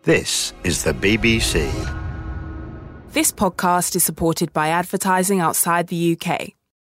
This is the BBC. This podcast is supported by advertising outside the UK.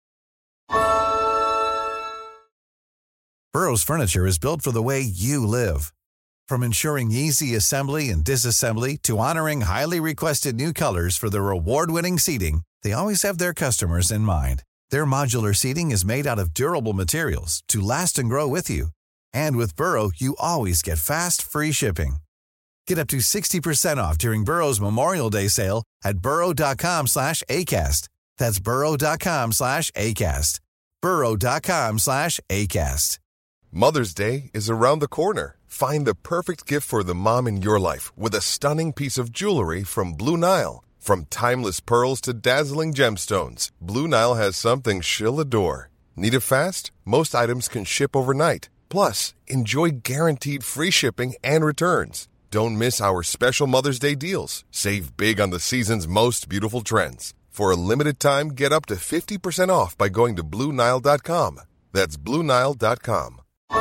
Burrow's furniture is built for the way you live. From ensuring easy assembly and disassembly to honoring highly requested new colors for their award-winning seating, they always have their customers in mind. Their modular seating is made out of durable materials to last and grow with you. And with Burrow, you always get fast, free shipping. Get up to 60% off during Burrow's Memorial Day sale at burrow.com/ACAST. That's burrow.com/ACAST. burrow.com/ACAST. Mother's Day is around the corner. Find the perfect gift for the mom in your life with a stunning piece of jewelry from Blue Nile. From timeless pearls to dazzling gemstones, Blue Nile has something she'll adore. Need it fast? Most items can ship overnight. Plus, enjoy guaranteed free shipping and returns. Don't miss our special Mother's Day deals. Save big on the season's most beautiful trends. For a limited time, get up to 50% off by going to BlueNile.com. That's BlueNile.com.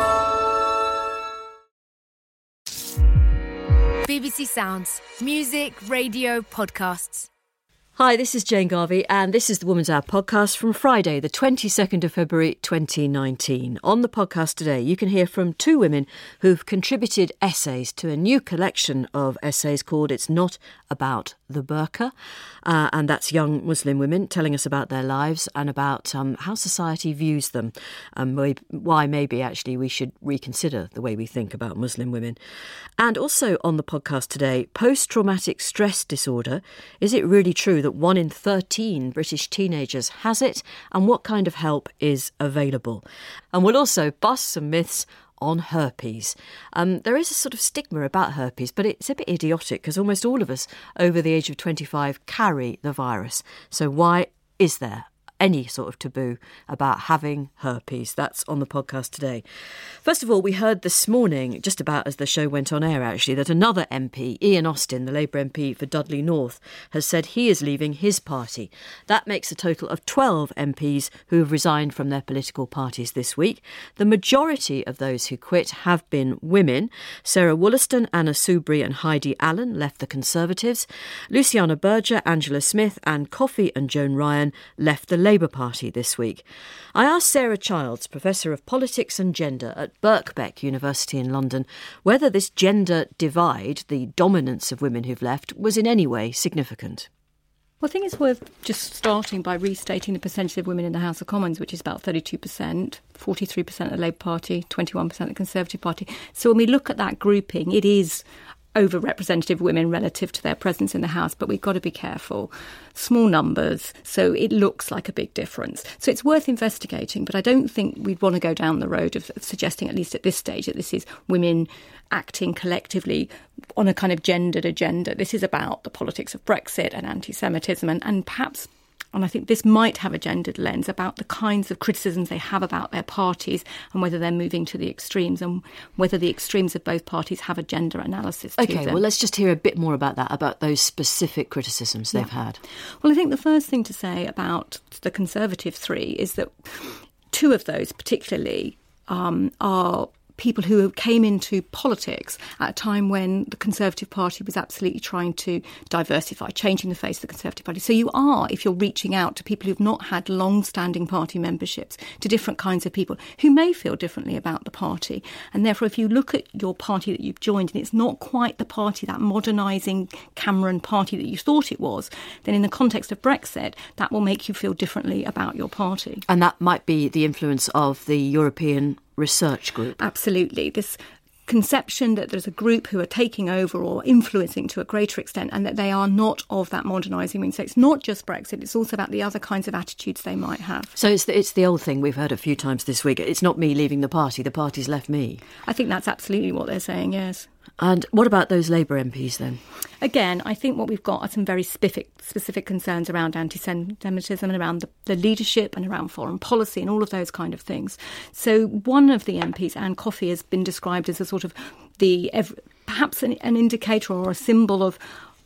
BBC Sounds. Music, radio, podcasts. Hi, this is Jane Garvey, and this is the Woman's Hour podcast from Friday, the 22nd of February 2019. On the podcast today, you can hear from two women who've contributed essays to a new collection of essays called It's Not About the Burqa, and that's young Muslim women telling us about their lives and about how society views them, and why maybe actually we should reconsider the way we think about Muslim women. And also on the podcast today, post-traumatic stress disorder. Is it really true that 1 in 13 British teenagers has it, and what kind of help is available? And we'll also bust some myths on herpes. There is a sort of stigma about herpes, but it's a bit idiotic because almost all of us over the age of 25 carry the virus. So why is there any sort of taboo about having herpes? That's on the podcast today. First of all, we heard this morning, just about as the show went on air actually, that another MP, Ian Austin, the Labour MP for Dudley North, has said he is leaving his party. That makes a total of 12 MPs who have resigned from their political parties this week. The majority of those who quit have been women. Sarah Wollaston, Anna Soubry and Heidi Allen left the Conservatives. Luciana Berger, Angela Smith, Anne Coffey and Joan Ryan left the Labour Party this week. I asked Sarah Childs, Professor of Politics and Gender at Birkbeck University in London, whether this gender divide, the dominance of women who've left, was in any way significant. Well, I think it's worth just starting by restating the percentage of women in the House of Commons, which is about 32%, 43% of the Labour Party, 21% of the Conservative Party. So when we look at that grouping, it is overrepresentative women relative to their presence in the House, but we've got to be careful. Small numbers, so it looks like a big difference. So it's worth investigating, but I don't think we'd want to go down the road of suggesting, at least at this stage, that this is women acting collectively on a kind of gendered agenda. This is about the politics of Brexit and anti-Semitism and perhaps, and I think this might have a gendered lens, about the kinds of criticisms they have about their parties and whether they're moving to the extremes and whether the extremes of both parties have a gender analysis to them. OK, well, let's just hear a bit more about that, about those specific criticisms they've had. Well, I think the first thing to say about the Conservative three is that two of those particularly are people who came into politics at a time when the Conservative Party was absolutely trying to diversify, changing the face of the Conservative Party. So you are, if you're reaching out to people who've not had long-standing party memberships, to different kinds of people who may feel differently about the party. And therefore, if you look at your party that you've joined and it's not quite the party, that modernising Cameron party that you thought it was, then in the context of Brexit, that will make you feel differently about your party. And that might be the influence of the European Research Group. Absolutely. This conception that there's a group who are taking over or influencing to a greater extent and that they are not of that modernising wing. So it's not just Brexit, it's also about the other kinds of attitudes they might have. So it's the old thing we've heard a few times this week. It's not me leaving the party's left me. I think that's absolutely what they're saying, yes. And what about those Labour MPs then? Again, I think what we've got are some very specific concerns around anti-Semitism and around the leadership and around foreign policy and all of those kind of things. So one of the MPs, Anne Coffey, has been described as a sort of perhaps an indicator or a symbol of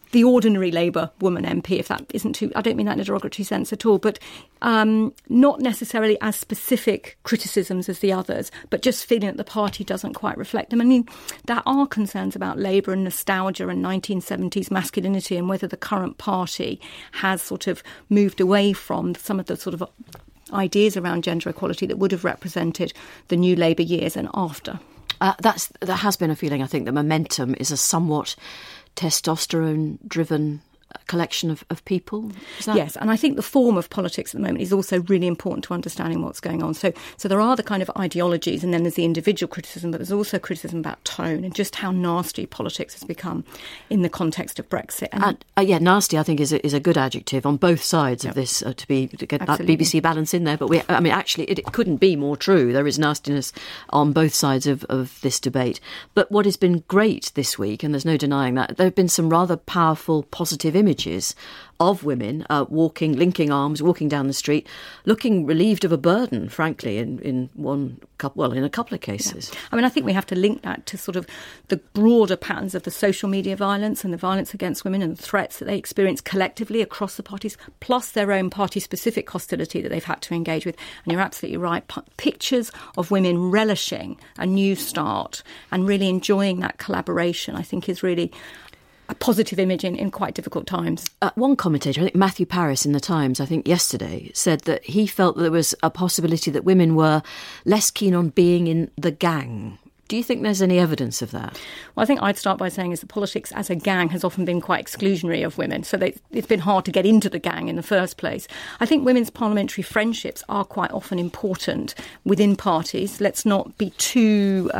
the ordinary Labour woman MP, if that isn't too, I don't mean that in a derogatory sense at all, but not necessarily as specific criticisms as the others, but just feeling that the party doesn't quite reflect them. I mean, there are concerns about Labour and nostalgia and 1970s masculinity and whether the current party has sort of moved away from some of the sort of ideas around gender equality that would have represented the new Labour years and after. There has been a feeling, I think, that Momentum is a somewhat testosterone-driven collection of people? Yes, and I think the form of politics at the moment is also really important to understanding what's going on. So there are the kind of ideologies, and then there's the individual criticism, but there's also criticism about tone and just how nasty politics has become in the context of Brexit. And nasty, I think, is a good adjective on both sides of this, to get that BBC balance in there. But actually, it couldn't be more true. There is nastiness on both sides of this debate. But what has been great this week, and there's no denying that, there have been some rather powerful, positive images of women walking, linking arms, walking down the street, looking relieved of a burden, frankly, in a couple of cases. Yeah. I mean, I think we have to link that to sort of the broader patterns of the social media violence and the violence against women and the threats that they experience collectively across the parties, plus their own party-specific hostility that they've had to engage with. And you're absolutely right. Pictures of women relishing a new start and really enjoying that collaboration, I think, is really a positive image in quite difficult times. One commentator, I think Matthew Parris in The Times, I think yesterday, said that he felt that there was a possibility that women were less keen on being in the gang. Do you think there's any evidence of that? Well, I think I'd start by saying is that politics as a gang has often been quite exclusionary of women, so it's been hard to get into the gang in the first place. I think women's parliamentary friendships are quite often important within parties. Let's not be too...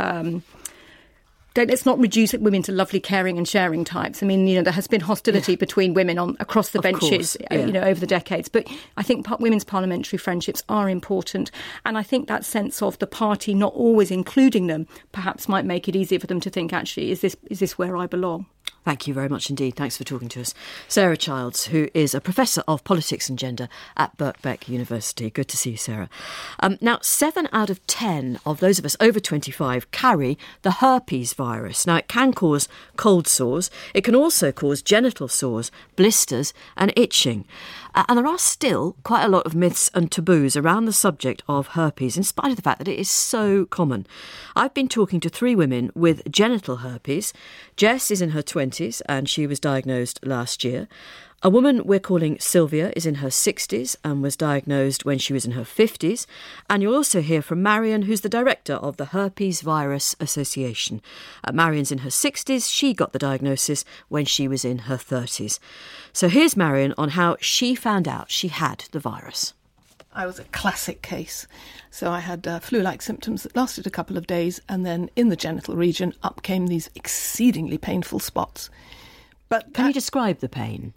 let's not reduce women to lovely, caring and sharing types. I mean, there has been hostility between women across the benches, over the decades. But I think women's parliamentary friendships are important. And I think that sense of the party not always including them perhaps might make it easier for them to think, actually, is this where I belong? Thank you very much indeed. Thanks for talking to us. Sarah Childs, who is a Professor of Politics and Gender at Birkbeck University. Good to see you, Sarah. Now, 7 out of 10 of those of us over 25 carry the herpes virus. Now, it can cause cold sores. It can also cause genital sores, blisters and itching. And there are still quite a lot of myths and taboos around the subject of herpes, in spite of the fact that it is so common. I've been talking to 3 women with genital herpes. Jess is in her 20s and she was diagnosed last year. A woman we're calling Sylvia is in her 60s and was diagnosed when she was in her 50s. And you'll also hear from Marion, who's the director of the Herpes Virus Association. Marion's in her 60s. She got the diagnosis when she was in her 30s. So here's Marion on how she found out she had the virus. I was a classic case. So I had flu-like symptoms that lasted a couple of days, and then in the genital region up came these exceedingly painful spots. But Can you describe the pain?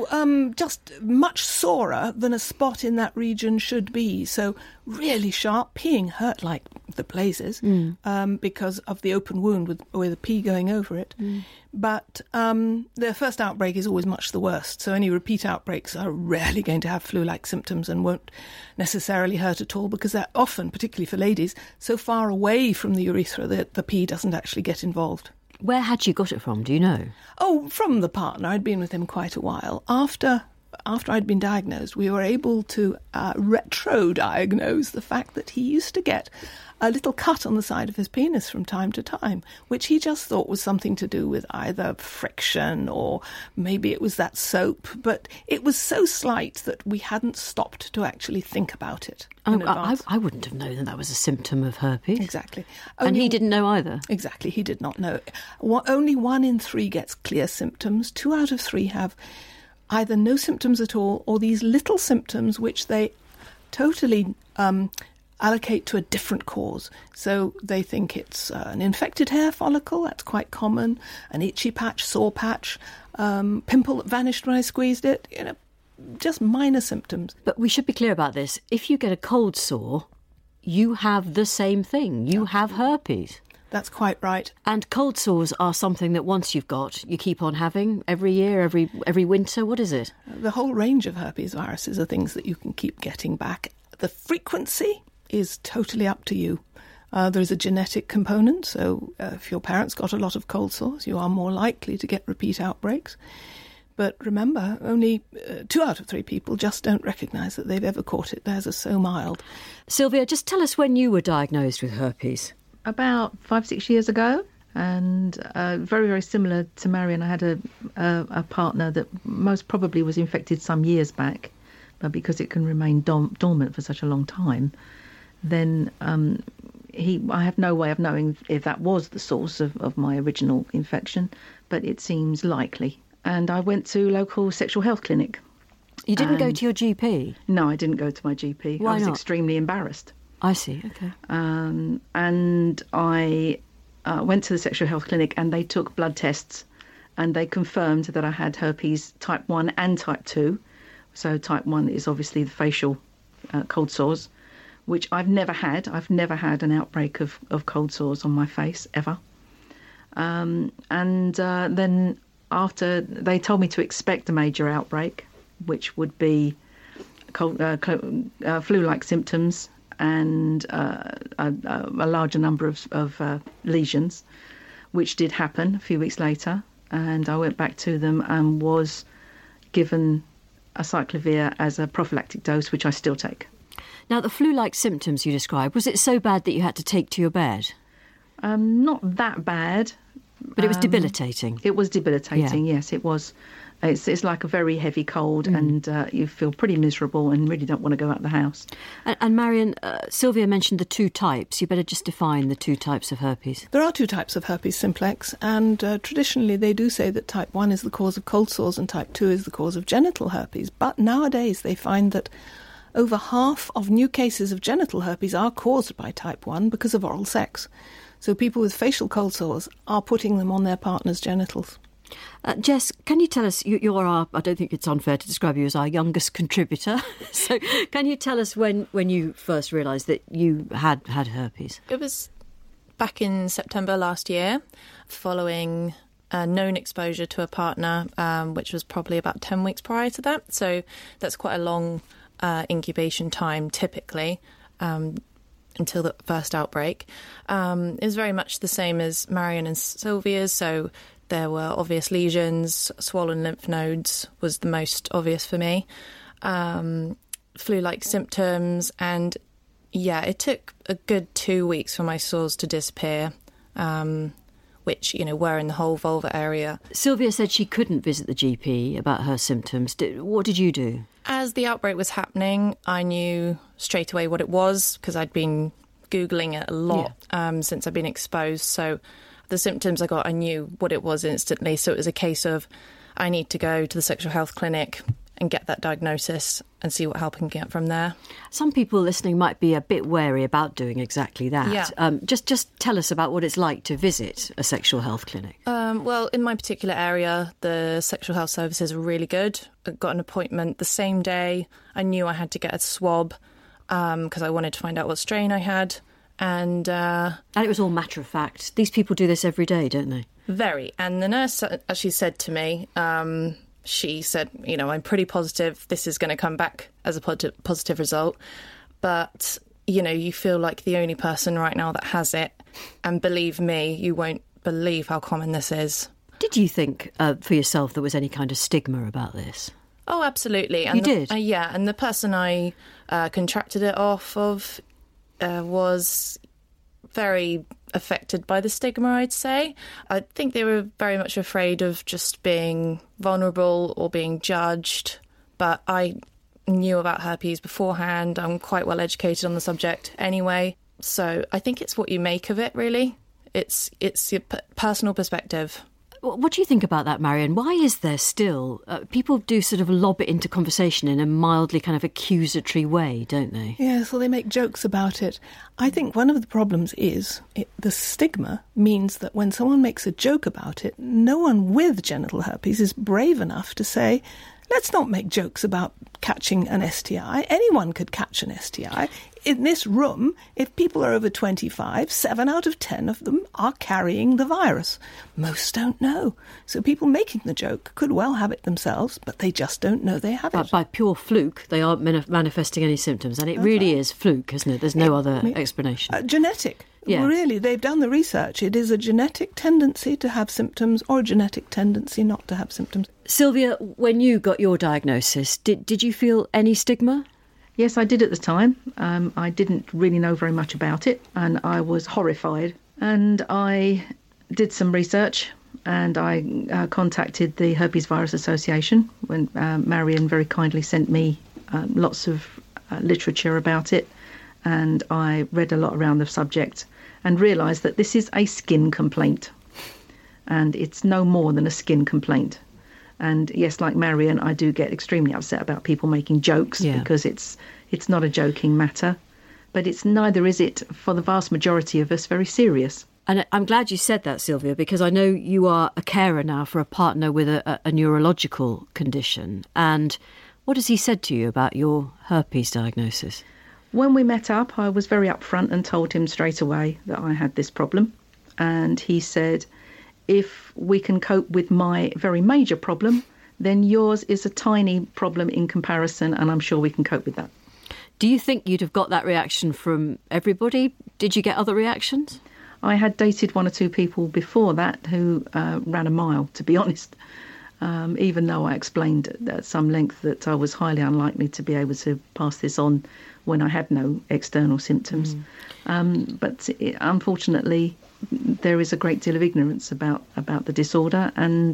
Just much sorer than a spot in that region should be. So really sharp. Peeing hurt like the blazes because of the open wound with a pee going over it. But the first outbreak is always much the worst. So any repeat outbreaks are rarely going to have flu-like symptoms and won't necessarily hurt at all because they're often, particularly for ladies, so far away from the urethra that the pee doesn't actually get involved. Where had you got it from? Do you know? Oh, from the partner. I'd been with him quite a while. After I'd been diagnosed, we were able to retro-diagnose the fact that he used to get a little cut on the side of his penis from time to time, which he just thought was something to do with either friction or maybe it was that soap. But it was so slight that we hadn't stopped to actually think about it. I wouldn't have known that was a symptom of herpes. Exactly. And he didn't know either. Exactly, he did not know. Only 1 in 3 gets clear symptoms. 2 out of 3 have either no symptoms at all or these little symptoms which they totally allocate to a different cause. So they think it's an infected hair follicle, that's quite common, an itchy patch, sore patch, pimple that vanished when I squeezed it, just minor symptoms. But we should be clear about this. If you get a cold sore, you have the same thing. You have herpes. That's quite right. And cold sores are something that once you've got, you keep on having every year, every winter. What is it? The whole range of herpes viruses are things that you can keep getting back. The frequency is totally up to you. There's a genetic component, so if your parents got a lot of cold sores, you are more likely to get repeat outbreaks. But remember, only 2 out of 3 people just don't recognise that they've ever caught it. Theirs are so mild. Sylvia, just tell us when you were diagnosed with herpes. About 5-6 years ago, and very, very similar to Marion. I had a partner that most probably was infected some years back, but because it can remain dormant for such a long time, then I have no way of knowing if that was the source of my original infection, but it seems likely. And I went to local sexual health clinic. You didn't go to your GP? No, I didn't go to my GP. Why I was not? extremely embarrassed. I see, OK. And I went to the sexual health clinic and they took blood tests and they confirmed that I had herpes type 1 and type 2. So type 1 is obviously the facial cold sores, which I've never had. I've never had an outbreak of cold sores on my face, ever. Then after, they told me to expect a major outbreak, which would be flu-like symptoms and a larger number of lesions, which did happen a few weeks later. And I went back to them and was given acyclovir as a prophylactic dose, which I still take. Now, the flu-like symptoms you described, was it so bad that you had to take to your bed? Not that bad. But it was debilitating. It was debilitating, yes, it was. It's like a very heavy cold and you feel pretty miserable and really don't want to go out of the house. And Marion, Sylvia mentioned the 2 types. You better just define the 2 types of herpes. There are 2 types of herpes simplex, and traditionally they do say that type 1 is the cause of cold sores and type 2 is the cause of genital herpes. But nowadays they find that over half of new cases of genital herpes are caused by type 1 because of oral sex. So people with facial cold sores are putting them on their partner's genitals. Jess, can you tell us, you're our, I don't think it's unfair to describe you as our youngest contributor, so can you tell us when you first realised that you had herpes? It was back in September last year, following a known exposure to a partner, which was probably about 10 weeks prior to that. So that's quite a long incubation time, typically. Until the first outbreak. It was very much the same as Marion and Sylvia's, so there were obvious lesions, swollen lymph nodes was the most obvious for me, flu-like symptoms, and it took a good 2 weeks for my sores to disappear, which, were in the whole vulva area. Sylvia said she couldn't visit the GP about her symptoms. What did you do? As the outbreak was happening, I knew straight away what it was because I'd been Googling it a lot since I've been exposed. So the symptoms I got, I knew what it was instantly. So it was a case of I need to go to the sexual health clinic and get that diagnosis and see what help I can get from there. Some people listening might be a bit wary about doing exactly that. Yeah. Just tell us about what it's like to visit a sexual health clinic. Well, in my particular area, the sexual health services are really good. I got an appointment the same day. I knew I had to get a swab because I wanted to find out what strain I had. And it was all matter of fact. These people do this every day, don't they? Very. And the nurse actually said to me, she said, I'm pretty positive this is going to come back as a positive result. But, you feel like the only person right now that has it. And believe me, you won't believe how common this is. Did you think for yourself there was any kind of stigma about this? Oh, absolutely. And you did? Yeah. And the person I contracted it off of was very affected by the stigma, I'd say. I think they were very much afraid of just being vulnerable or being judged, but I knew about herpes beforehand. I'm quite well educated on the subject anyway, so I think it's what you make of it, really. It's your personal perspective. What do you think about that, Marion? Why is there still... people do sort of lob it into conversation in a mildly kind of accusatory way, don't they? Yes, well, they make jokes about it. I think one of the problems is the stigma means that when someone makes a joke about it, no one with genital herpes is brave enough to say, let's not make jokes about catching an STI. Anyone could catch an STI. In this room, if people are over 25, 7 out of 10 of them are carrying the virus. Most don't know. So people making the joke could well have it themselves, but they just don't know they have it. But by pure fluke, they aren't manifesting any symptoms. And it really is fluke, isn't it? There's no other explanation. Genetic. Yeah. Really, they've done the research. It is a genetic tendency to have symptoms or a genetic tendency not to have symptoms. Sylvia, when you got your diagnosis, did you feel any stigma? Yes, I did at the time. I didn't really know very much about it, and I was horrified. And I did some research, and I contacted the Herpes Virus Association when Marion very kindly sent me lots of literature about it, and I read a lot around the subject and realised that this is a skin complaint, and it's no more than a skin complaint. And yes, like Marion, I do get extremely upset about people making jokes because it's not a joking matter, but neither is it for the vast majority of us very serious. And I'm glad you said that, Sylvia, because I know you are a carer now for a partner with a neurological condition. And what has he said to you about your herpes diagnosis? When we met up, I was very upfront and told him straight away that I had this problem. And he said, if we can cope with my very major problem, then yours is a tiny problem in comparison, and I'm sure we can cope with that. Do you think you'd have got that reaction from everybody? Did you get other reactions? I had dated one or two people before that who ran a mile, to be honest, even though I explained at some length that I was highly unlikely to be able to pass this on when I had no external symptoms. But unfortunately, there is a great deal of ignorance about the disorder, and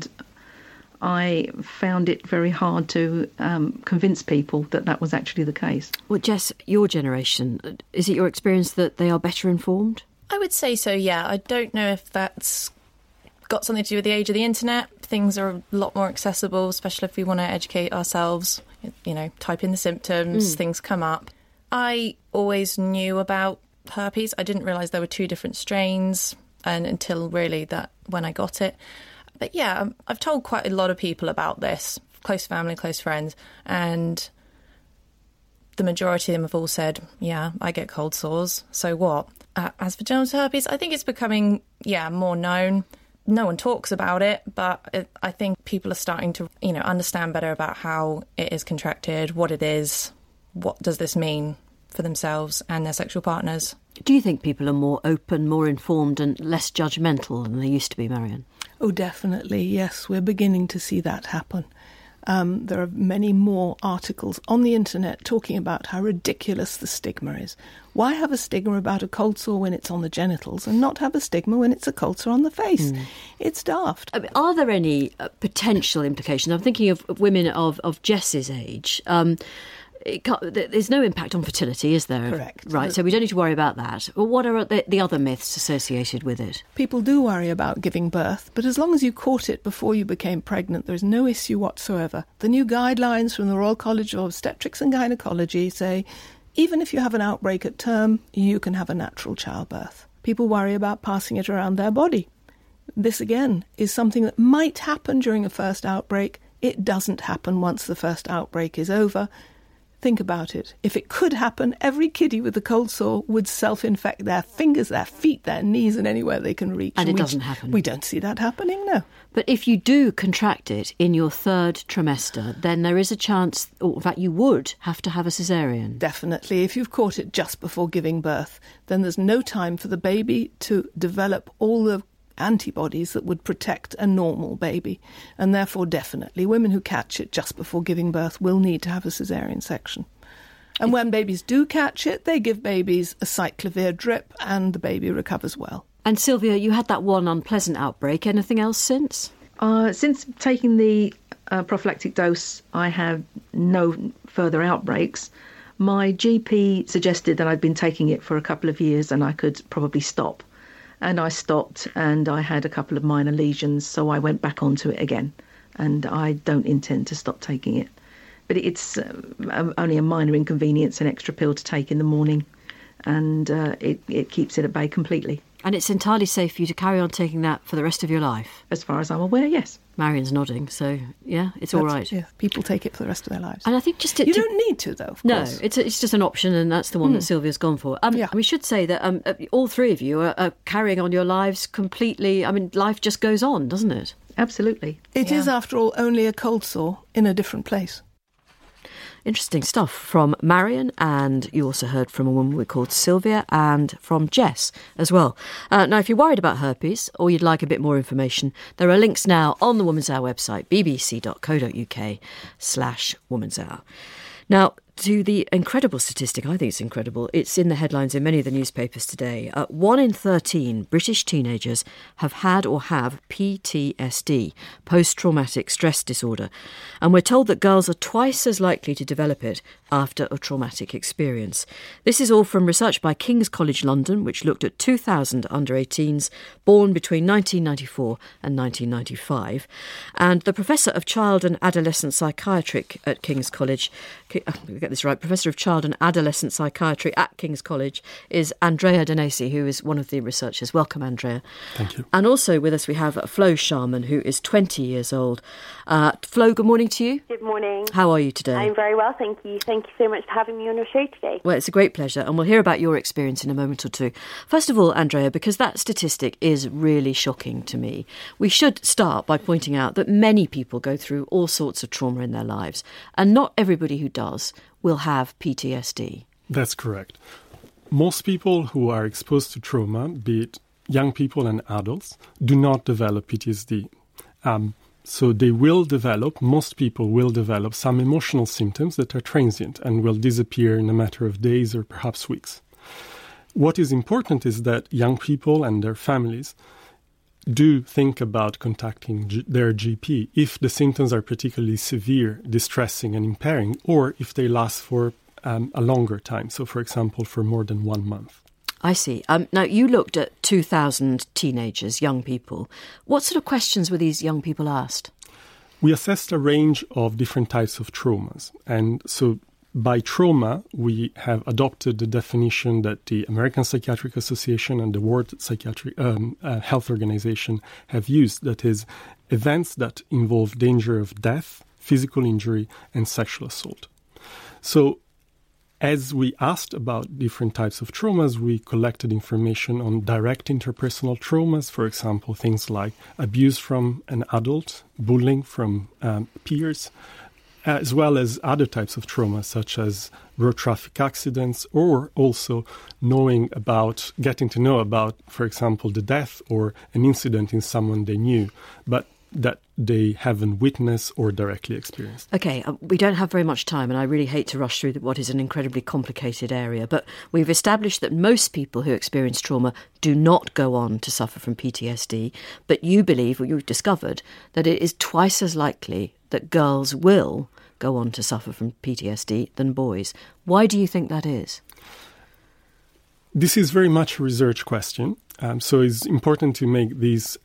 I found it very hard to convince people that was actually the case. Well, Jess, your generation, is it your experience that they are better informed? I would say so, yeah. I don't know if that's got something to do with the age of the internet. Things are a lot more accessible, especially if we want to educate ourselves. You know, type in the symptoms, things come up. I always knew about herpes. I didn't realise there were two different strains until really that when I got it. But yeah, I've told quite a lot of people about this, close family, close friends, and the majority of them have all said, yeah, I get cold sores, so what? As for genital herpes, I think it's becoming, more known. No one talks about it, but I think people are starting to, understand better about how it is contracted, what it is, what does this mean for themselves and their sexual partners. Do you think people are more open, more informed and less judgmental than they used to be, Marion? Oh, definitely, yes. We're beginning to see that happen. There are many more articles on the internet talking about how ridiculous the stigma is. Why have a stigma about a cold sore when it's on the genitals and not have a stigma when it's a cold sore on the face? It's daft. I mean, are there any potential implications? I'm thinking of women of Jess's age. There's no impact on fertility, is there? Correct. Right, so we don't need to worry about that. Well, what are the other myths associated with it? People do worry about giving birth, but as long as you caught it before you became pregnant, there's no issue whatsoever. The new guidelines from the Royal College of Obstetrics and Gynecology say even if you have an outbreak at term, you can have a natural childbirth. People worry about passing it around their body. This, again, is something that might happen during a first outbreak. It doesn't happen once the first outbreak is over. Think about it. If it could happen, every kiddie with a cold sore would self-infect their fingers, their feet, their knees, and anywhere they can reach. And it doesn't happen. We don't see that happening, no. But if you do contract it in your third trimester, then there is a chance, or in fact you would have to have a caesarean. Definitely. If you've caught it just before giving birth, then there's no time for the baby to develop all the antibodies that would protect a normal baby, and therefore definitely women who catch it just before giving birth will need to have a caesarean section. And when babies do catch it, they give babies a cyclovir drip and the baby recovers well. And Sylvia, you had that one unpleasant outbreak. Anything else since? Since taking the prophylactic dose, I have no further outbreaks. My GP suggested that I'd been taking it for a couple of years and I could probably stop. And I stopped, and I had a couple of minor lesions, so I went back onto it again. And I don't intend to stop taking it. But it's only a minor inconvenience, an extra pill to take in the morning, and it keeps it at bay completely. And it's entirely safe for you to carry on taking that for the rest of your life? As far as I'm aware, yes. Marion's nodding, so yeah, it's all right. Yeah, people take it for the rest of their lives. And I think just you don't need to, though, of course. No, it's just an option, and that's the one that Sylvia's gone for. We should say that all three of you are carrying on your lives completely. I mean, life just goes on, doesn't it? Absolutely. It is, after all, only a cold sore in a different place. Interesting stuff from Marion, and you also heard from a woman we called Sylvia, and from Jess as well. Now, if you're worried about herpes or you'd like a bit more information, there are links now on the Woman's Hour website, bbc.co.uk/Woman's Hour. Now, to the incredible statistic, I think it's incredible, it's in the headlines in many of the newspapers today. 1 in 13 British teenagers have had or have PTSD, post-traumatic stress disorder. And we're told that girls are twice as likely to develop it after a traumatic experience. This is all from research by King's College London, which looked at 2,000 under-18s born between 1994 and 1995. And the Professor of Child and Adolescent Psychiatry at King's College, Professor of Child and Adolescent Psychiatry at King's College is Andrea Danesi, who is one of the researchers. Welcome, Andrea. Thank you. And also with us we have Flo Sharman, who is 20 years old. Flo, good morning to you. Good morning. How are you today? I'm very well, thank you. Thank you so much for having me on your show today. Well, it's a great pleasure, and we'll hear about your experience in a moment or two. First of all, Andrea, because that statistic is really shocking to me, we should start by pointing out that many people go through all sorts of trauma in their lives, and not everybody who does will have PTSD. That's correct. Most people who are exposed to trauma, be it young people and adults, do not develop PTSD. So most people will develop some emotional symptoms that are transient and will disappear in a matter of days or perhaps weeks. What is important is that young people and their families do think about contacting their GP if the symptoms are particularly severe, distressing and impairing, or if they last for a longer time. So, for example, for more than 1 month. I see. Now, you looked at 2,000 teenagers, young people. What sort of questions were these young people asked? We assessed a range of different types of traumas. And so by trauma, we have adopted the definition that the American Psychiatric Association and the World Health Organization have used, that is, events that involve danger of death, physical injury, and sexual assault. So, as we asked about different types of traumas, we collected information on direct interpersonal traumas, for example, things like abuse from an adult, bullying from peers, as well as other types of trauma, such as road traffic accidents, or also getting to know about, for example, the death or an incident in someone they knew, but that they haven't witnessed or directly experienced. OK, we don't have very much time, and I really hate to rush through what is an incredibly complicated area, but we've established that most people who experience trauma do not go on to suffer from PTSD, but you believe, or you've discovered, that it is twice as likely that girls will go on to suffer from PTSD than boys. Why do you think that is? This is very much a research question, so it's important to make these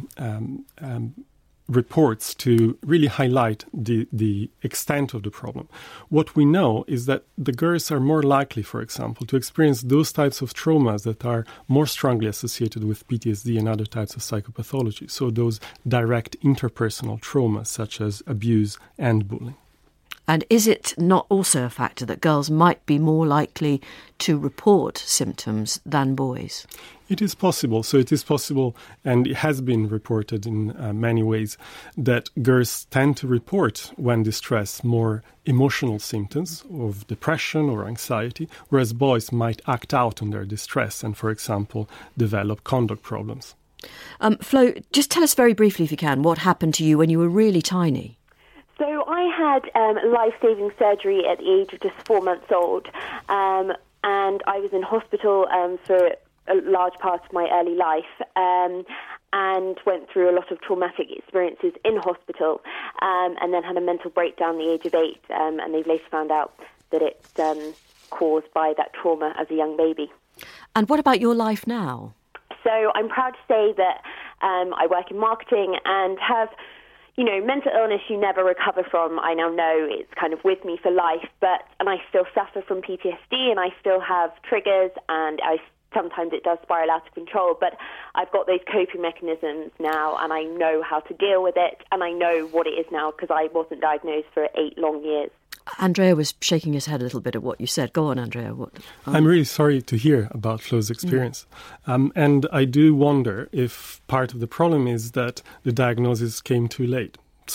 reports to really highlight the extent of the problem. What we know is that the girls are more likely, for example, to experience those types of traumas that are more strongly associated with PTSD and other types of psychopathology, so those direct interpersonal traumas such as abuse and bullying. And is it not also a factor that girls might be more likely to report symptoms than boys? It is possible. So it is possible, and it has been reported in many ways, that girls tend to report, when distressed, more emotional symptoms of depression or anxiety, whereas boys might act out on their distress and, for example, develop conduct problems. Flo, just tell us very briefly, if you can, what happened to you when you were really tiny. So I had life-saving surgery at the age of just 4 months old, and I was in hospital for a large part of my early life, and went through a lot of traumatic experiences in hospital, and then had a mental breakdown at the age of 8, and they've later found out that it's caused by that trauma as a young baby. And what about your life now? So I'm proud to say that I work in marketing and have... mental illness you never recover from. I now know it's kind of with me for life, and I still suffer from PTSD, and I still have triggers, and sometimes it does spiral out of control, but I've got those coping mechanisms now, and I know how to deal with it, and I know what it is now because I wasn't diagnosed for 8 long years. Andrea was shaking his head a little bit at what you said. Go on, Andrea. I'm really sorry to hear about Flo's experience. And I do wonder if part of the problem is that the diagnosis came too late. So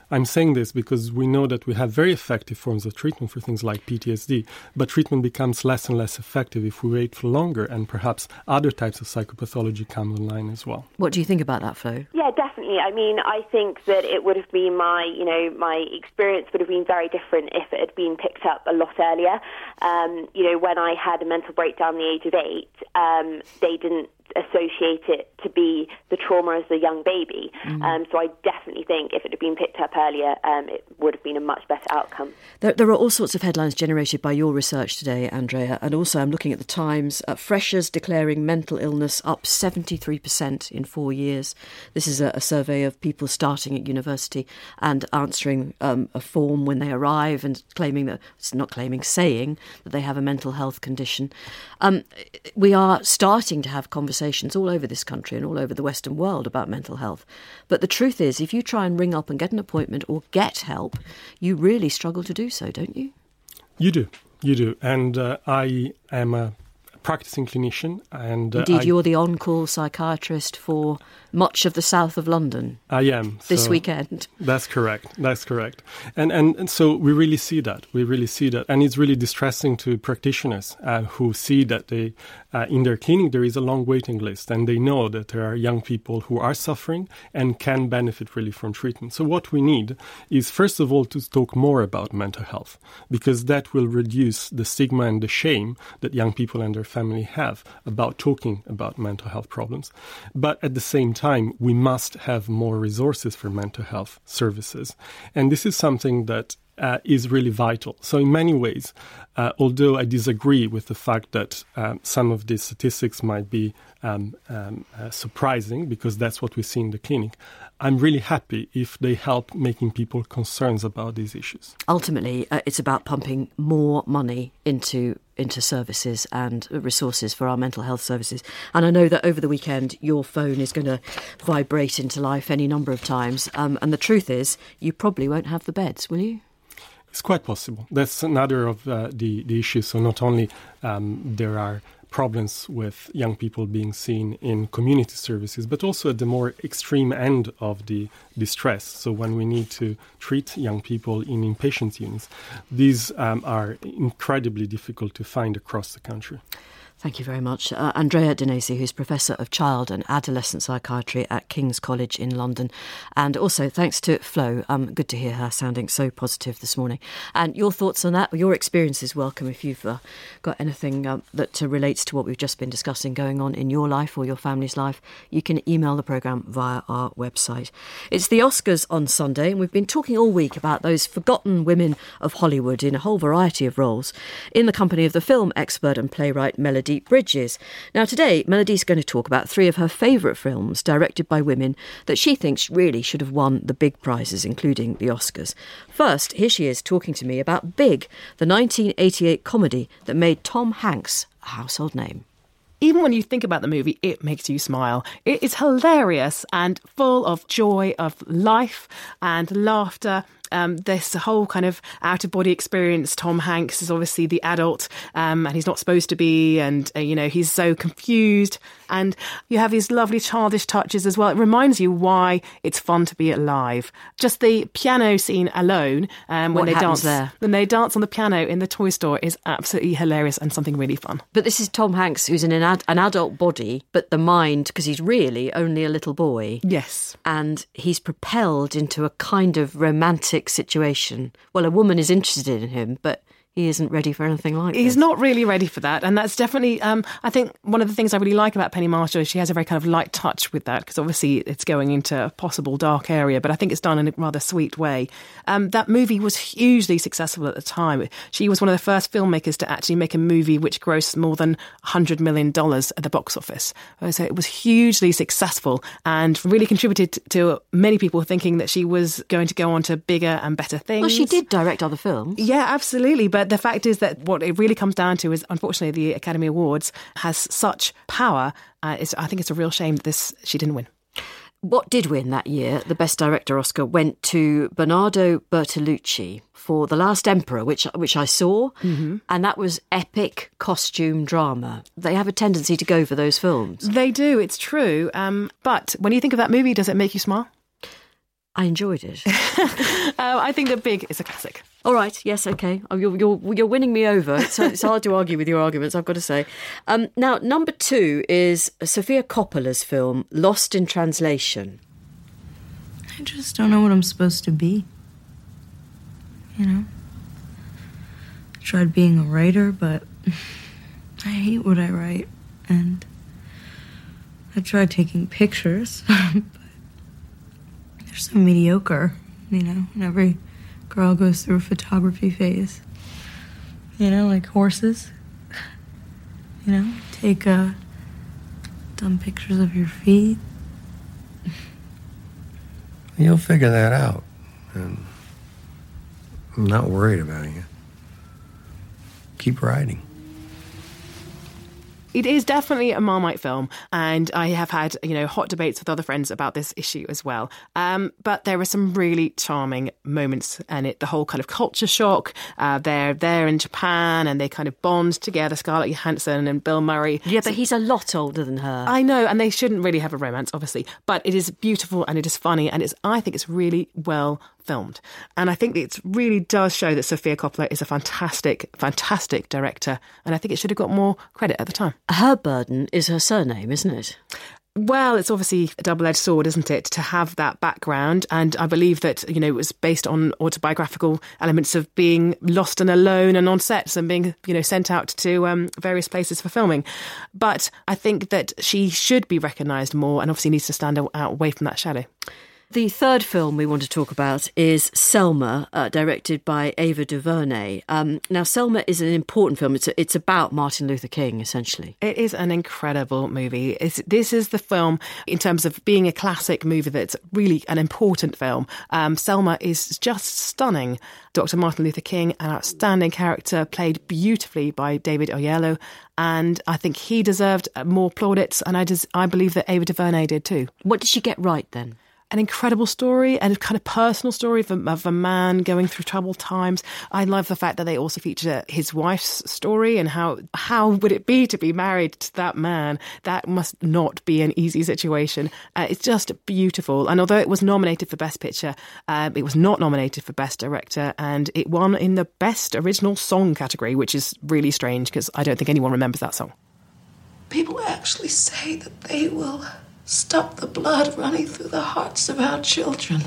I'm saying this because we know that we have very effective forms of treatment for things like PTSD, but treatment becomes less and less effective if we wait for longer, and perhaps other types of psychopathology come online as well. What do you think about that, Flo? Yeah, definitely. I mean, I think that it would have been my experience would have been very different if it had been picked up a lot earlier. When I had a mental breakdown at the age of 8, they didn't associate it to be the trauma as a young baby. So I definitely think if it had been picked up earlier, it would have been a much better outcome. There are all sorts of headlines generated by your research today, Andrea, and also I'm looking at the Times. Freshers declaring mental illness up 73% in 4 years. This is a survey of people starting at university and answering a form when they arrive and saying that they have a mental health condition. We are starting to have conversations all over this country and all over the Western world about mental health. But the truth is, if you try and ring up and get an appointment or get help, you really struggle to do so, don't you? You do. And I am a practicing clinician. And indeed, you're the on-call psychiatrist for much of the south of London. I am. This weekend. That's correct. And so we really see that. And it's really distressing to practitioners who see that they, in their clinic, there is a long waiting list, and they know that there are young people who are suffering and can benefit really from treatment. So what we need is, first of all, to talk more about mental health, because that will reduce the stigma and the shame that young people and their family have about talking about mental health problems. But at the same time, we must have more resources for mental health services. And this is something that is really vital. So in many ways, although I disagree with the fact that some of these statistics might be surprising, because that's what we see in the clinic, I'm really happy if they help making people concerns about these issues. Ultimately, it's about pumping more money into services and resources for our mental health services. And I know that over the weekend, your phone is going to vibrate into life any number of times. And the truth is, you probably won't have the beds, will you? It's quite possible. That's another of the issues. So not only there are problems with young people being seen in community services, but also at the more extreme end of the distress. So when we need to treat young people in inpatient units, these are incredibly difficult to find across the country. Thank you very much. Andrea Danesi, who's Professor of Child and Adolescent Psychiatry at King's College in London. And also thanks to Flo. Good to hear her sounding so positive this morning. And your thoughts on that, your experiences welcome. If you've got anything that relates to what we've just been discussing going on in your life or your family's life, you can email the programme via our website. It's the Oscars on Sunday, and we've been talking all week about those forgotten women of Hollywood in a whole variety of roles, in the company of the film expert and playwright Melody Bridges. Now today, Melody's going to talk about 3 of her favourite films directed by women that she thinks really should have won the big prizes, including the Oscars. First, here she is talking to me about Big, the 1988 comedy that made Tom Hanks a household name. Even when you think about the movie, it makes you smile. It is hilarious and full of joy, of life and laughter. This whole kind of out-of-body experience. Tom Hanks is obviously the adult and he's not supposed to be, and he's so confused, and you have these lovely childish touches as well. It reminds you why it's fun to be alive. Just the piano scene alone, when they dance on the piano in the toy store, is absolutely hilarious and something really fun. But this is Tom Hanks, who's in an adult body, but the mind, because he's really only a little boy. Yes. And he's propelled into a kind of romantic situation. Well, a woman is interested in him, but he isn't ready for anything like this. He's not really ready for that. And that's definitely, I think, one of the things I really like about Penny Marshall is she has a very kind of light touch with that, because obviously it's going into a possible dark area, but I think it's done in a rather sweet way. That movie was hugely successful at the time. She was one of the first filmmakers to actually make a movie which grossed more than $100 million at the box office. So it was hugely successful and really contributed to many people thinking that she was going to go on to bigger and better things. Well, she did direct other films. Yeah, absolutely. But the fact is that what it really comes down to is, unfortunately, the Academy Awards has such power. I think it's a real shame that she didn't win. What did win that year, the Best Director Oscar, went to Bernardo Bertolucci for The Last Emperor, which I saw, and that was epic costume drama. They have a tendency to go for those films. They do, it's true. But when you think of that movie, does it make you smile? I enjoyed it. I think that Big is a classic. All right, yes, okay. Oh, you're winning me over. It's hard to argue with your arguments, I've got to say. Now, number 2 is Sofia Coppola's film, Lost in Translation. I just don't know what I'm supposed to be. You know? I tried being a writer, but I hate what I write. And I tried taking pictures, but they're so mediocre, you know? And every girl goes through a photography phase. You know, like horses. You know, take dumb pictures of your feet. You'll figure that out. And I'm not worried about you. Keep writing. It is definitely a Marmite film, and I have had, hot debates with other friends about this issue as well. But there are some really charming moments in it. The whole kind of culture shock. They're there in Japan, and they kind of bond together, Scarlett Johansson and Bill Murray. Yeah, but he's a lot older than her. I know, and they shouldn't really have a romance, obviously. But it is beautiful, and it is funny, and I think it's really well filmed. And I think it really does show that Sofia Coppola is a fantastic, fantastic director. And I think it should have got more credit at the time. Her burden is her surname, isn't it? Well, it's obviously a double-edged sword, isn't it, to have that background. And I believe that, it was based on autobiographical elements of being lost and alone and on sets and being, sent out to various places for filming. But I think that she should be recognised more and obviously needs to stand out away from that shadow. The third film we want to talk about is Selma, directed by Ava DuVernay. Now, Selma is an important film. It's about Martin Luther King, essentially. It is an incredible movie. This is the film, in terms of being a classic movie, that's really an important film. Selma is just stunning. Dr. Martin Luther King, an outstanding character, played beautifully by David Oyelowo. And I think he deserved more plaudits, and I believe that Ava DuVernay did too. What did she get right then? An incredible story and a kind of personal story of a man going through troubled times. I love the fact that they also feature his wife's story and how would it be to be married to that man? That must not be an easy situation. It's just beautiful. And although it was nominated for Best Picture, it was not nominated for Best Director, and it won in the Best Original Song category, which is really strange because I don't think anyone remembers that song. People actually say that they will stop the blood running through the hearts of our children.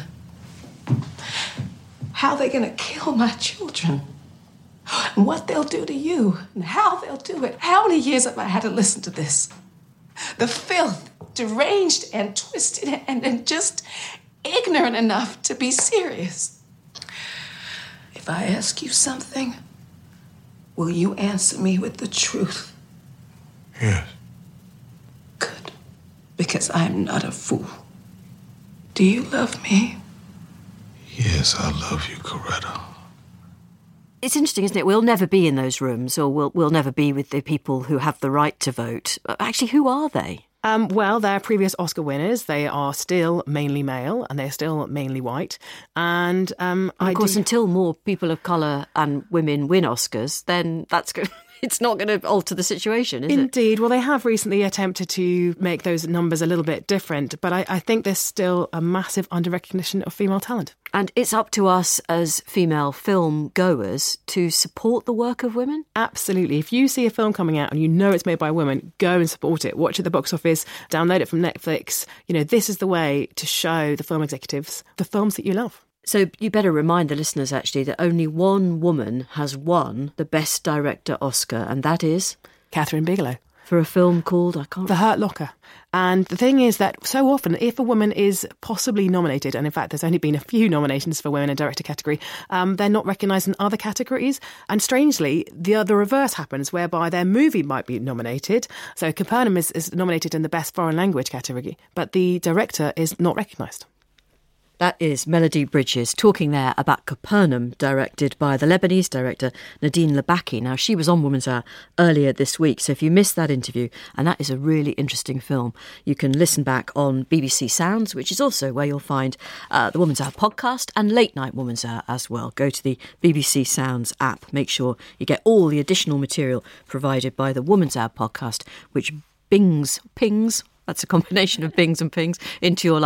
How they're going to kill my children. And what they'll do to you. And how they'll do it. How many years have I had to listen to this? The filth, deranged and twisted and just ignorant enough to be serious. If I ask you something, will you answer me with the truth? Yes. Because I'm not a fool. Do you love me? Yes, I love you, Coretta. It's interesting, isn't it? We'll never be in those rooms, or we'll never be with the people who have the right to vote. Actually, who are they? Well, they're previous Oscar winners. They are still mainly male and they're still mainly white. And of course, until more people of colour and women win Oscars, then that's good. It's not going to alter the situation, is it? Indeed. Well, they have recently attempted to make those numbers a little bit different, but I think there's still a massive under-recognition of female talent. And it's up to us as female film goers to support the work of women? Absolutely. If you see a film coming out and you know it's made by a woman, go and support it. Watch it at the box office, download it from Netflix. This is the way to show the film executives the films that you love. So you better remind the listeners, actually, that only one woman has won the Best Director Oscar, and that is Kathryn Bigelow. For a film called, The Hurt Locker. And the thing is that so often, if a woman is possibly nominated, and in fact there's only been a few nominations for women in director category, they're not recognised in other categories. And strangely, the other reverse happens, whereby their movie might be nominated. So Capernaum is nominated in the Best Foreign Language category, but the director is not recognised. That is Melody Bridges talking there about Capernaum, directed by the Lebanese director Nadine Labaki. Now, she was on Woman's Hour earlier this week, so if you missed that interview, and that is a really interesting film, you can listen back on BBC Sounds, which is also where you'll find the Woman's Hour podcast and Late Night Woman's Hour as well. Go to the BBC Sounds app. Make sure you get all the additional material provided by the Woman's Hour podcast, which pings, that's a combination of bings and pings, into your life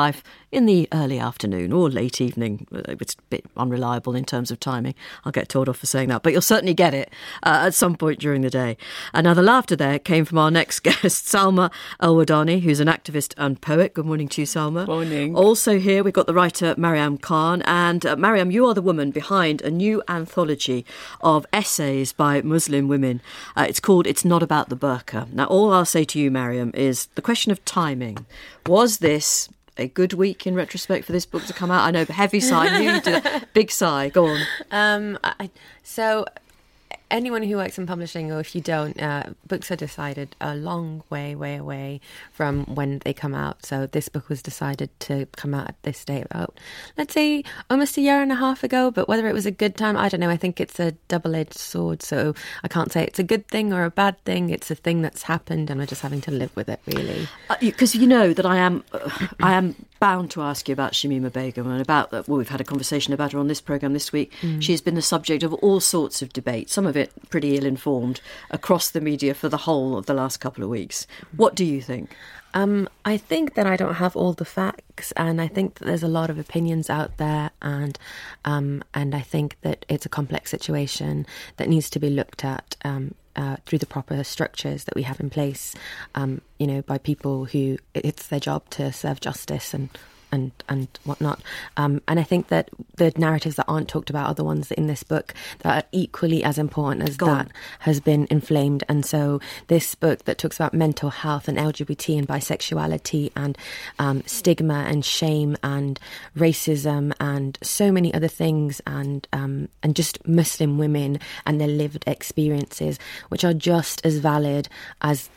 in the early afternoon or late evening. It's a bit unreliable in terms of timing. I'll get told off for saying that, but you'll certainly get it at some point during the day. And now the laughter there came from our next guest, Salma El-Wadani, who's an activist and poet. Good morning to you, Salma. Morning. Also here we've got the writer Mariam Khan. And Mariam, you are the woman behind a new anthology of essays by Muslim women. It's called It's Not About the Burqa. Now, all I'll say to you, Mariam, is the question of timing. Was this a good week in retrospect for this book to come out? I know, heavy sigh. You did a big sigh. Go on. So anyone who works in publishing, or if you don't, books are decided a long way away from when they come out. So this book was decided to come out at this date about, let's say, almost a year and a half ago. But whether it was a good time, I don't know. I think it's a double-edged sword. So I can't say it's a good thing or a bad thing. It's a thing that's happened, and we're just having to live with it, really. Because you know that I am bound to ask you about Shamima Begum and about, well, we've had a conversation about her on this programme this week. She's been the subject of all sorts of debate, some of it pretty ill-informed, across the media for the whole of the last couple of weeks. What do you think? I think that I don't have all the facts, and I think that there's a lot of opinions out there, and I think that it's a complex situation that needs to be looked at through the proper structures that we have in place, by people who it's their job to serve justice and whatnot. And I think that the narratives that aren't talked about are the ones in this book that are equally as important as that has been inflamed. And so this book that talks about mental health and LGBT and bisexuality and stigma and shame and racism and so many other things, and just Muslim women and their lived experiences, which are just as valid as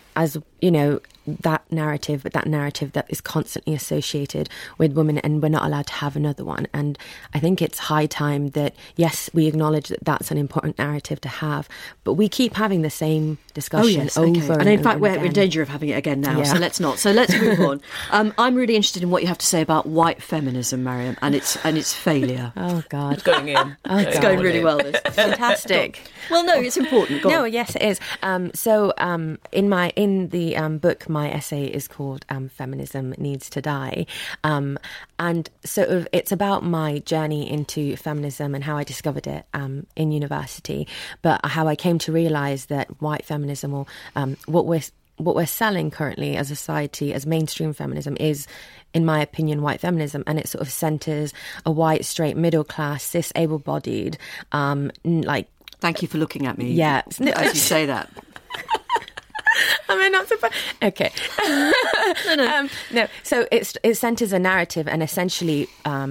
that narrative that is constantly associated with women, and we're not allowed to have another one. And I think it's high time that, yes, we acknowledge that that's an important narrative to have, but we keep having the same discussion over and in fact, we're again. in danger of having it again now, Yeah. so let's not. So let's move on. I'm really interested in what you have to say about white feminism, Mariam, and its failure. Oh, God. It's going in. It's going really well, this. Fantastic. Well, no, it's important. Go on. No, yes, it is. In the book, my essay is called Feminism Needs to Die. And sort of it's about my journey into feminism and how I discovered it in university, but how I came to realise that white feminism, or what we're selling currently as a society as mainstream feminism, is, in my opinion, white feminism, and it sort of centres a white, straight, middle class, cis, able-bodied, Thank you for looking at me. Yeah, as you say that. Am I not surprised? Okay. No. So it centres a narrative and essentially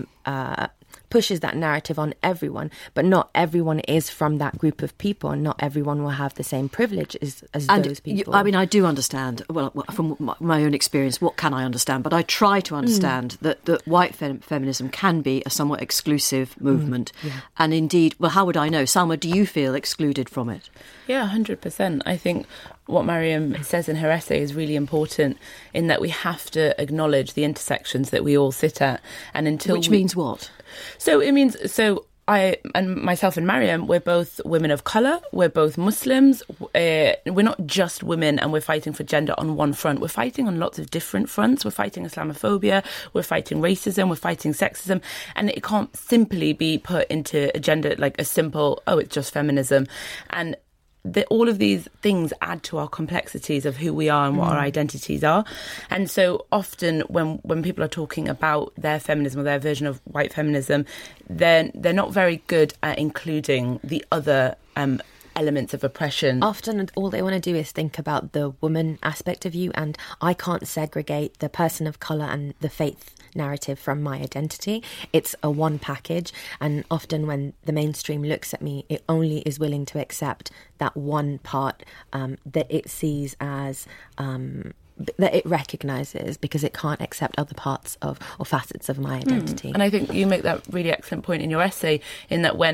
pushes that narrative on everyone, but not everyone is from that group of people, and not everyone will have the same privilege as those people. I do understand, well, from my own experience, what can I understand? But I try to understand that white feminism can be a somewhat exclusive movement. And indeed, well, how would I know? Salma, do you feel excluded from it? Yeah, 100%. I think what Mariam says in her essay is really important, in that we have to acknowledge the intersections that we all sit at. And Which means what? So it means, I and myself and Mariam, we're both women of colour, we're both Muslims, we're not just women and we're fighting for gender on one front, we're fighting on lots of different fronts. We're fighting Islamophobia, we're fighting racism, we're fighting sexism, and it can't simply be put into a gender like a simple, it's just feminism. And all of these things add to our complexities of who we are and what our identities are. And so often when people are talking about their feminism or their version of white feminism, they're not very good at including the other elements of oppression. Often all they want to do is think about the woman aspect of you, and I can't segregate the person of colour and the faith narrative from my identity. It's a one package, and often when the mainstream looks at me, it only is willing to accept that one part that it sees as that it recognises, because it can't accept other parts of or facets of my identity. And I think you make that really excellent point in your essay, in that when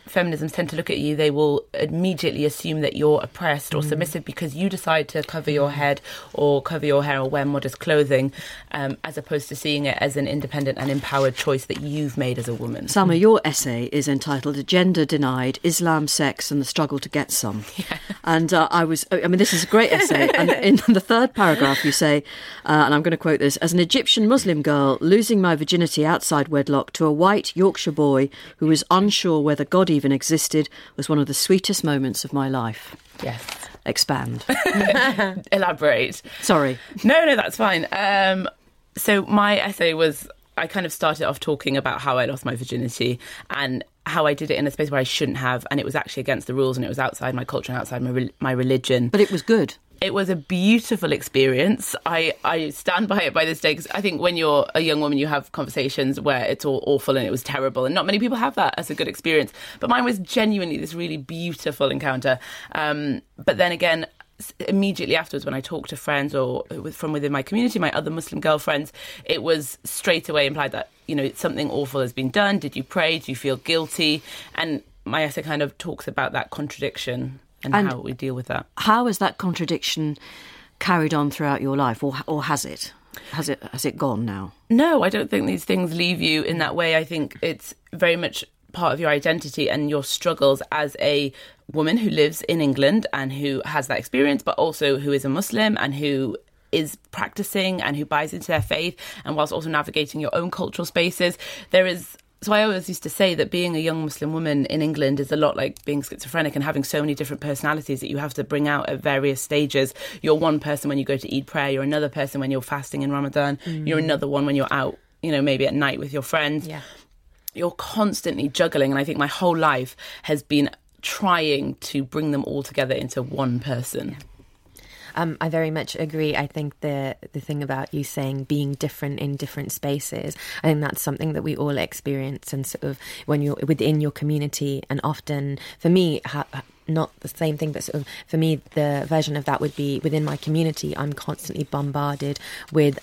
feminisms tend to look at you, they will immediately assume that you're oppressed or submissive because you decide to cover your head or cover your hair or wear modest clothing, as opposed to seeing it as an independent and empowered choice that you've made as a woman. Salma, your essay is entitled Gender Denied, Islam, Sex and the Struggle to Get Some. Yeah. And this is a great essay. And in the third paragraph you say, and I'm going to quote this, as an Egyptian Muslim girl, losing my virginity outside wedlock to a white Yorkshire boy who was unsure whether God even existed was one of the sweetest moments of my life. Yes. Expand. Elaborate. Sorry. No, that's fine. So my essay was, I kind of started off talking about how I lost my virginity and how I did it in a space where I shouldn't have, and it was actually against the rules and it was outside my culture and outside my religion. But it was good. It was a beautiful experience. I stand by it by this day, because I think when you're a young woman, you have conversations where it's all awful and it was terrible, and not many people have that as a good experience. But mine was genuinely this really beautiful encounter. But then again, immediately afterwards, when I talked to friends or from within my community, my other Muslim girlfriends, it was straight away implied that, something awful has been done. Did you pray? Do you feel guilty? And my essay kind of talks about that contradiction and how we deal with that. How has that contradiction carried on throughout your life, or has it? Has it gone now? No, I don't think these things leave you in that way. I think it's very much part of your identity and your struggles as a woman who lives in England and who has that experience, but also who is a Muslim and who is practicing and who buys into their faith, and whilst also navigating your own cultural spaces. So I always used to say that being a young Muslim woman in England is a lot like being schizophrenic and having so many different personalities that you have to bring out at various stages. You're one person when you go to Eid prayer, you're another person when you're fasting in Ramadan, you're another one when you're out, maybe at night with your friends. Yeah. You're constantly juggling, and I think my whole life has been trying to bring them all together into one person. Yeah. I very much agree. I think the thing about you saying being different in different spaces, I think that's something that we all experience, and sort of when you're within your community, and often for me, not the same thing, but sort of for me, the version of that would be within my community, I'm constantly bombarded with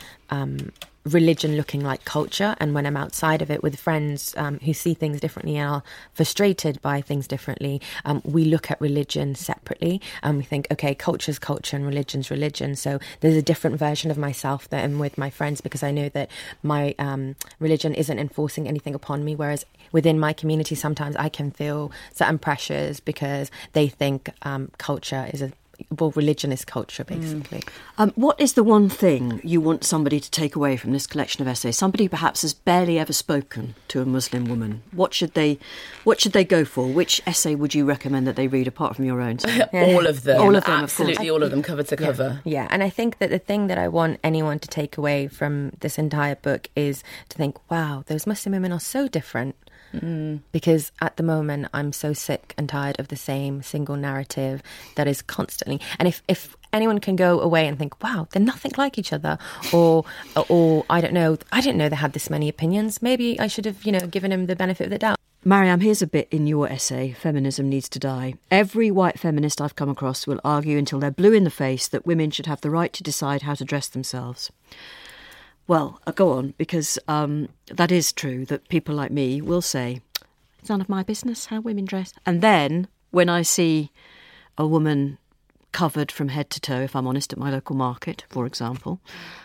religion looking like culture, and when I'm outside of it with friends who see things differently and are frustrated by things differently, we look at religion separately and we think, okay, culture's culture and religion's religion, so there's a different version of myself that I'm with my friends because I know that my religion isn't enforcing anything upon me, whereas within my community sometimes I can feel certain pressures because they think culture is religion is culture, basically. What is the one thing you want somebody to take away from this collection of essays? Somebody perhaps has barely ever spoken to a Muslim woman. What should they go for? Which essay would you recommend that they read apart from your own? All of them. All of them, absolutely, of course. All of them, cover to cover. Yeah, and I think that the thing that I want anyone to take away from this entire book is to think, wow, those Muslim women are so different. Because at the moment I'm so sick and tired of the same single narrative that is constantly, and if anyone can go away and think, wow, they're nothing like each other, or I didn't know they had this many opinions, maybe I should have given them the benefit of the doubt. Mariam, here's a bit in your essay, Feminism Needs to Die. Every white feminist I've come across will argue until they're blue in the face that women should have the right to decide how to dress themselves. Well, go on, because that is true, that people like me will say, it's none of my business how women dress. And then when I see a woman covered from head to toe, if I'm honest, at my local market, for example,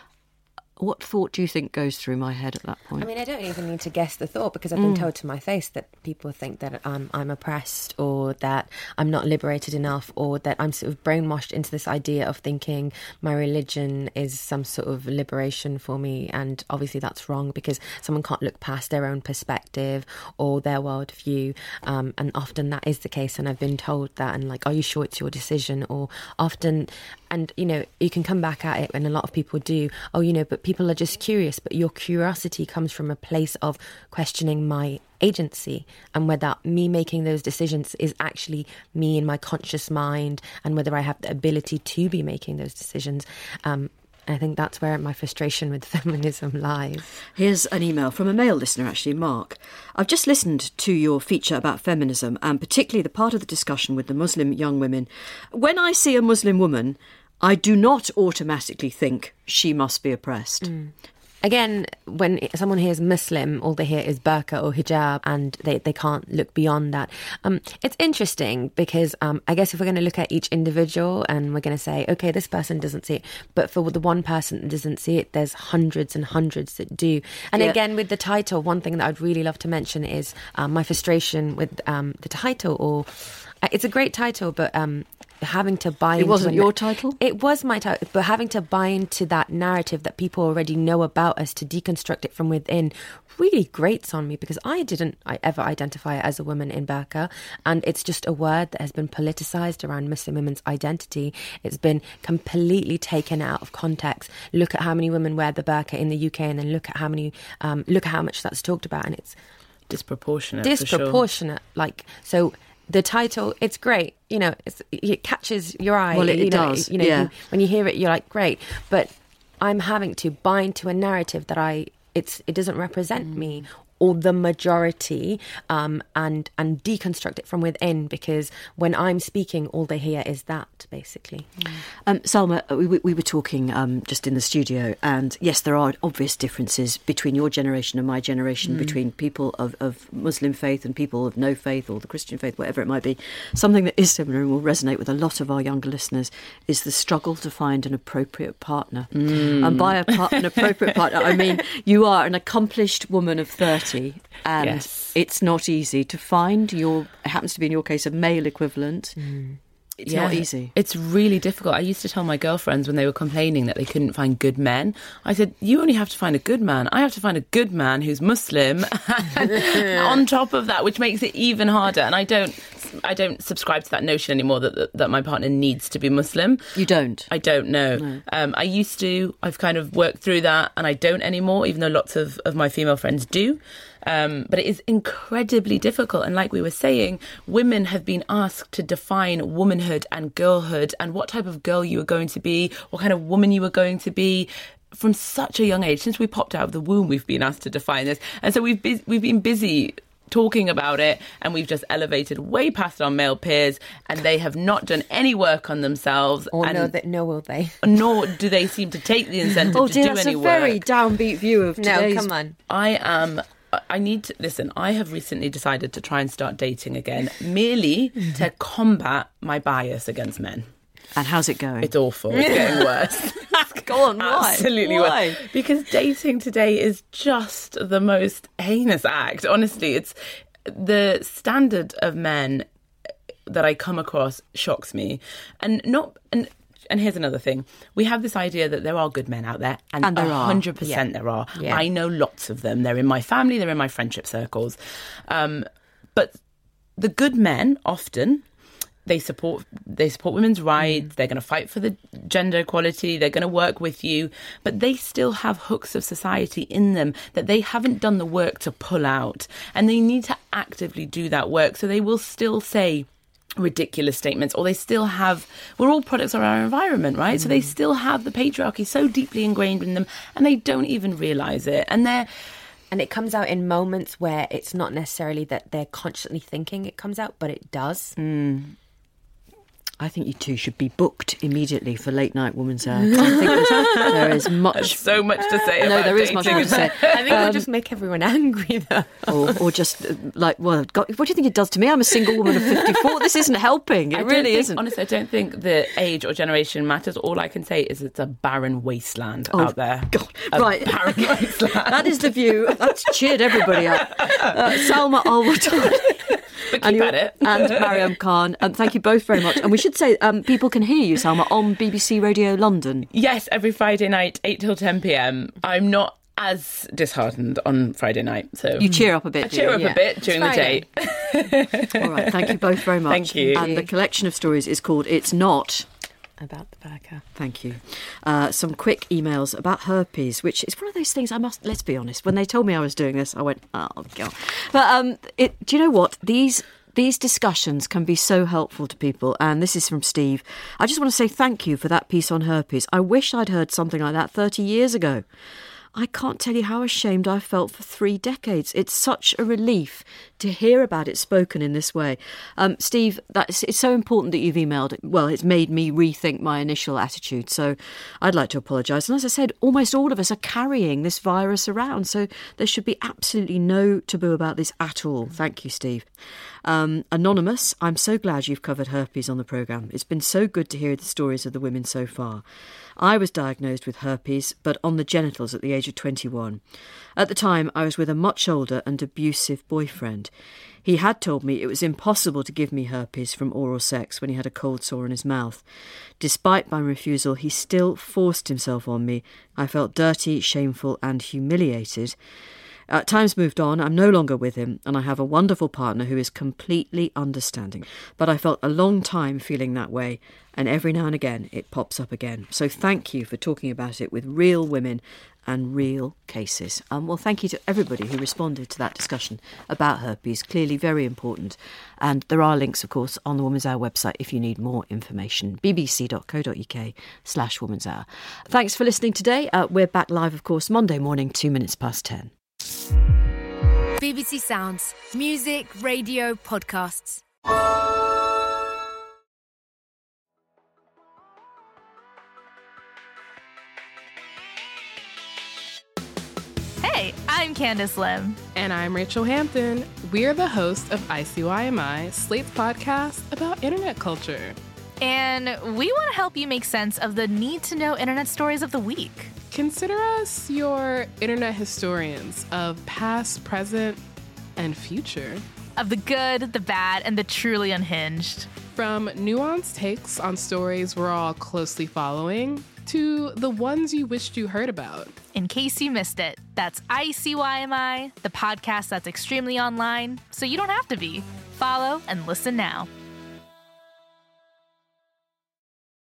what thought do you think goes through my head at that point? I mean, I don't even need to guess the thought, because I've been told to my face that people think that I'm oppressed, or that I'm not liberated enough, or that I'm sort of brainwashed into this idea of thinking my religion is some sort of liberation for me. And obviously that's wrong, because someone can't look past their own perspective or their worldview. And often that is the case. And I've been told that, and like, are you sure it's your decision? Or often, and you can come back at it, and a lot of people do, but people are just curious, but your curiosity comes from a place of questioning my agency, and whether me making those decisions is actually me in my conscious mind, and whether I have the ability to be making those decisions. I think that's where my frustration with feminism lies. Here's an email from a male listener, actually, Mark. I've just listened to your feature about feminism, and particularly the part of the discussion with the Muslim young women. When I see a Muslim woman, I do not automatically think she must be oppressed. Again, when someone hears Muslim, all they hear is burqa or hijab, and they can't look beyond that. It's interesting because I guess if we're going to look at each individual and we're going to say, okay, this person doesn't see it, but for the one person that doesn't see it, there's hundreds and hundreds that do. And again, with the title, one thing that I'd really love to mention is my frustration with the title, or it's a great title, but having to buy into... It wasn't your title? It was my title, but having to buy into that narrative that people already know about us to deconstruct it from within really grates on me, because I ever identify as a woman in burqa, and it's just a word that has been politicized around Muslim women's identity. It's been completely taken out of context. Look at how many women wear the burqa in the UK, and then look at how much that's talked about, and it's disproportionate. Disproportionate, so. The title, it's great. It catches your eye. Well, it does. When you hear it, you're like, great. But I'm having to buy into a narrative that it doesn't represent me or the majority, and deconstruct it from within, because when I'm speaking, all they hear is that, basically. Salma, we were talking just in the studio, and yes, there are obvious differences between your generation and my generation, between people of Muslim faith and people of no faith, or the Christian faith, whatever it might be. Something that is similar and will resonate with a lot of our younger listeners is the struggle to find an appropriate partner. And by an appropriate partner, I mean you are an accomplished woman of 30, and it's not easy to find it happens to be in your case a male equivalent. It's not easy. It's really difficult. I used to tell my girlfriends when they were complaining that they couldn't find good men, I said, you only have to find a good man. I have to find a good man who's Muslim on top of that, which makes it even harder. And I don't subscribe to that notion anymore that my partner needs to be Muslim. You don't? I don't know. No. I used to. I've kind of worked through that, and I don't anymore, even though lots of my female friends do. But it is incredibly difficult. And like we were saying, women have been asked to define womanhood and girlhood and what type of girl you were going to be, what kind of woman you were going to be from such a young age. Since we popped out of the womb, we've been asked to define this. And so we've been busy talking about it, and we've just elevated way past our male peers, and they have not done any work on themselves. Nor will they. Nor do they seem to take the incentive to do any work. That's a very downbeat view of today's... No, come on. I have recently decided to try and start dating again, merely to combat my bias against men. And how's it going? It's awful. It's getting worse. Go on, why? Absolutely why? Because dating today is just the most heinous act. Honestly, it's the standard of men that I come across shocks me. And here's another thing. We have this idea that there are good men out there, and there 100% there are. Yeah. I know lots of them. They're in my family, they're in my friendship circles. But the good men often... They support women's rights, they're going to fight for the gender equality, they're going to work with you, but they still have hooks of society in them that they haven't done the work to pull out, and they need to actively do that work. So they will still say ridiculous statements, or they still have... We're all products of our environment, right? So they still have the patriarchy so deeply ingrained in them, and they don't even realise it. And it comes out in moments where it's not necessarily that they're consciously thinking it comes out, but it does. I think you two should be booked immediately for Late Night Woman's Hour. I think there is much... There's so much to say about there is much more to say. I think we'll just make everyone angry, though. Or just, God, what do you think it does to me? I'm a single woman of 54. This isn't helping. It really isn't. Honestly, I don't think the age or generation matters. All I can say is it's a barren wasteland out there. God. Right. Barren wasteland. That is the view. That's cheered everybody up. Salma Al-Watani. But keep at it. And Mariam Khan. Thank you both very much. And we should say people can hear you, Salma, on BBC Radio London. Yes, every Friday night, 8 till 10 p.m. I'm not as disheartened on Friday night. So you cheer up a bit. I cheer up a bit during the day. All right, thank you both very much. Thank you. And the collection of stories is called It's Not... About the burqa. Thank you. Some quick emails about herpes, which is one of those things let's be honest, when they told me I was doing this, I went, oh, God. But do you know what? These discussions can be so helpful to people, and this is from Steve. I just want to say thank you for that piece on herpes. I wish I'd heard something like that 30 years ago. I can't tell you how ashamed I felt for 3 decades. It's such a relief to hear about it spoken in this way. Steve, it's so important that you've emailed. Well, it's made me rethink my initial attitude, so I'd like to apologise. And as I said, almost all of us are carrying this virus around, so there should be absolutely no taboo about this at all. Thank you, Steve. Anonymous, I'm so glad you've covered herpes on the programme. It's been so good to hear the stories of the women so far. I was diagnosed with herpes, but on the genitals at the age of 21. At the time, I was with a much older and abusive boyfriend. He had told me it was impossible to give me herpes from oral sex when he had a cold sore in his mouth. Despite my refusal, he still forced himself on me. I felt dirty, shameful and humiliated. Time's moved on, I'm no longer with him, and I have a wonderful partner who is completely understanding. But I felt a long time feeling that way, and every now and again it pops up again. So thank you for talking about it with real women and real cases. Well, thank you to everybody who responded to that discussion about herpes. Clearly very important. And there are links, of course, on the Woman's Hour website if you need more information. bbc.co.uk/Woman's Hour. Thanks for listening today. We're back live, of course, Monday morning, 10:02. BBC Sounds. Music, radio, podcasts. Hey, I'm Candice Lim. And I'm Rachel Hampton. We're the hosts of ICYMI, Slate's podcast about internet culture. And we want to help you make sense of the need-to-know internet stories of the week. Consider us your internet historians of past, present, and future. Of the good, the bad, and the truly unhinged. From nuanced takes on stories we're all closely following to the ones you wished you heard about. In case you missed it, that's ICYMI, the podcast that's extremely online, so you don't have to be. Follow and listen now.